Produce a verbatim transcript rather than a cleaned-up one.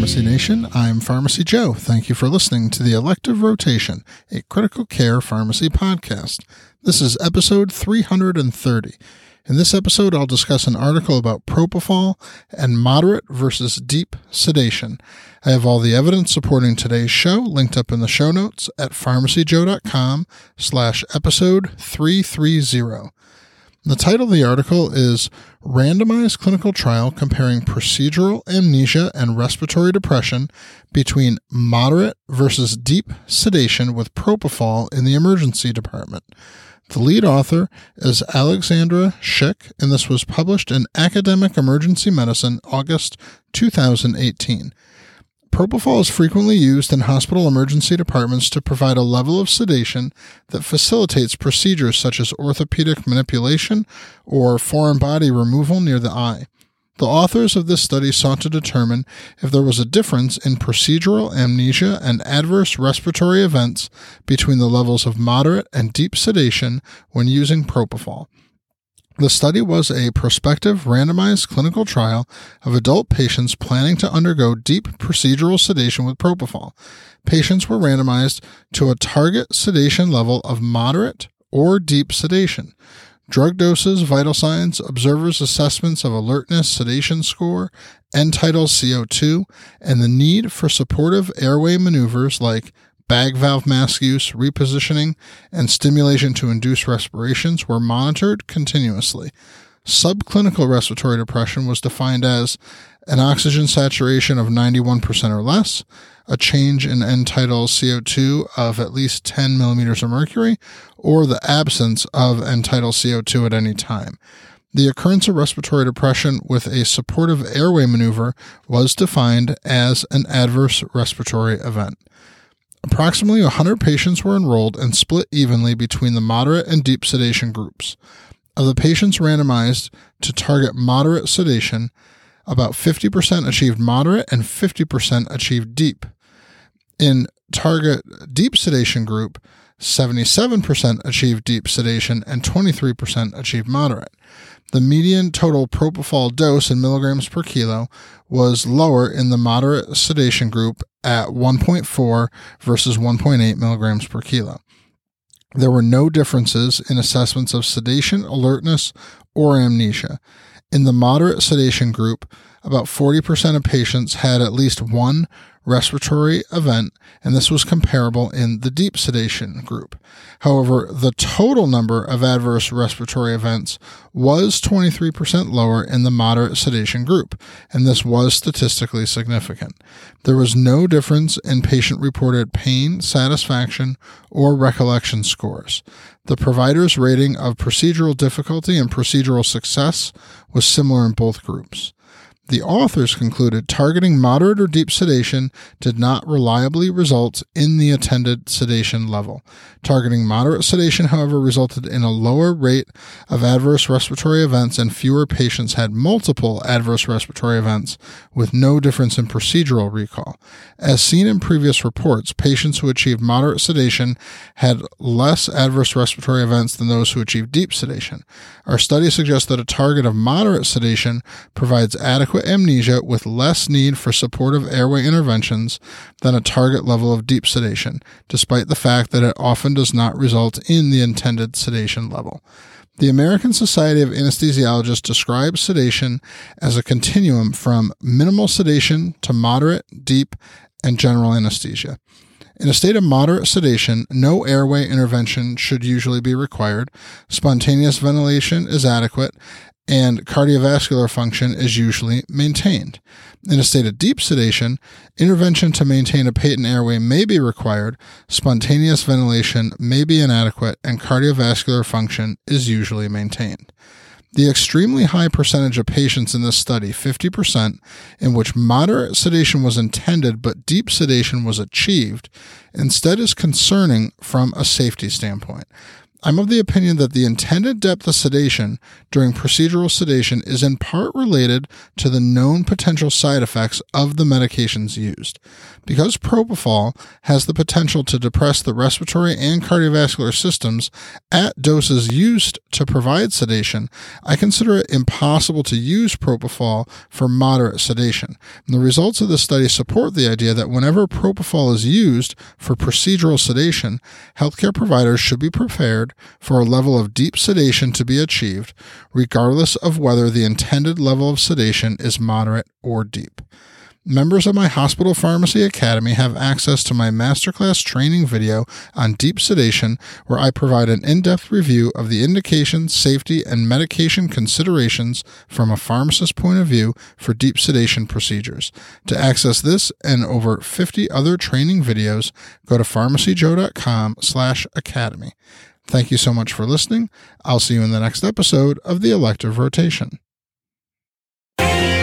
Pharmacy Nation. I'm Pharmacy Joe. Thank you for listening to the Elective Rotation, a critical care pharmacy podcast. This is episode three hundred thirty. In this episode, I'll discuss an article about propofol and moderate versus deep sedation. I have all the evidence supporting today's show linked up in the show notes at pharmacyjoe.com slash episode 330. The title of the article is Randomized Clinical Trial Comparing Procedural Amnesia and Respiratory Depression Between Moderate versus Deep Sedation with Propofol in the Emergency Department. The lead author is Alexandra Schick, and this was published in Academic Emergency Medicine, August two thousand eighteen. Propofol is frequently used in hospital emergency departments to provide a level of sedation that facilitates procedures such as orthopedic manipulation or foreign body removal near the eye. The authors of this study sought to determine if there was a difference in procedural amnesia and adverse respiratory events between the levels of moderate and deep sedation when using propofol. The study was a prospective randomized clinical trial of adult patients planning to undergo deep procedural sedation with propofol. Patients were randomized to a target sedation level of moderate or deep sedation. Drug doses, vital signs, observers' assessments of alertness, sedation score, end-tidal C O two, and the need for supportive airway maneuvers like bag valve mask use, repositioning, and stimulation to induce respirations were monitored continuously. Subclinical respiratory depression was defined as an oxygen saturation of ninety-one percent or less, a change in end-tidal C O two of at least ten millimeters of mercury, or the absence of end-tidal C O two at any time. The occurrence of respiratory depression with a supportive airway maneuver was defined as an adverse respiratory event. Approximately one hundred patients were enrolled and split evenly between the moderate and deep sedation groups. Of the patients randomized to target moderate sedation, about fifty percent achieved moderate and fifty percent achieved deep. In target deep sedation group, seventy-seven percent achieved deep sedation and twenty-three percent achieved moderate. The median total propofol dose in milligrams per kilo was lower in the moderate sedation group at one point four versus one point eight milligrams per kilo. There were no differences in assessments of sedation, alertness, or amnesia. In the moderate sedation group, about forty percent of patients had at least one respiratory event, and this was comparable in the deep sedation group. However, the total number of adverse respiratory events was twenty-three percent lower in the moderate sedation group, and this was statistically significant. There was no difference in patient-reported pain, satisfaction, or recollection scores. The provider's rating of procedural difficulty and procedural success was similar in both groups. The authors concluded targeting moderate or deep sedation did not reliably result in the intended sedation level. Targeting moderate sedation, however, resulted in a lower rate of adverse respiratory events, and fewer patients had multiple adverse respiratory events with no difference in procedural recall. As seen in previous reports, patients who achieved moderate sedation had less adverse respiratory events than those who achieved deep sedation. Our study suggests that a target of moderate sedation provides adequate amnesia with less need for supportive airway interventions than a target level of deep sedation, despite the fact that it often does not result in the intended sedation level. The American Society of Anesthesiologists describes sedation as a continuum from minimal sedation to moderate, deep, and general anesthesia. In a state of moderate sedation, no airway intervention should usually be required, spontaneous ventilation is adequate, and cardiovascular function is usually maintained. In a state of deep sedation, intervention to maintain a patent airway may be required, spontaneous ventilation may be inadequate, and cardiovascular function is usually maintained. The extremely high percentage of patients in this study, fifty percent, in which moderate sedation was intended but deep sedation was achieved, instead is concerning from a safety standpoint. I'm of the opinion that the intended depth of sedation during procedural sedation is in part related to the known potential side effects of the medications used. Because propofol has the potential to depress the respiratory and cardiovascular systems at doses used to provide sedation, I consider it impossible to use propofol for moderate sedation. And the results of this study support the idea that whenever propofol is used for procedural sedation, healthcare providers should be prepared for a level of deep sedation to be achieved, regardless of whether the intended level of sedation is moderate or deep. Members of my Hospital Pharmacy Academy have access to my masterclass training video on deep sedation, where I provide an in-depth review of the indications, safety, and medication considerations from a pharmacist's point of view for deep sedation procedures. To access this and over fifty other training videos, go to pharmacyjoe.com slash academy. Thank you so much for listening. I'll see you in the next episode of the Elective Rotation.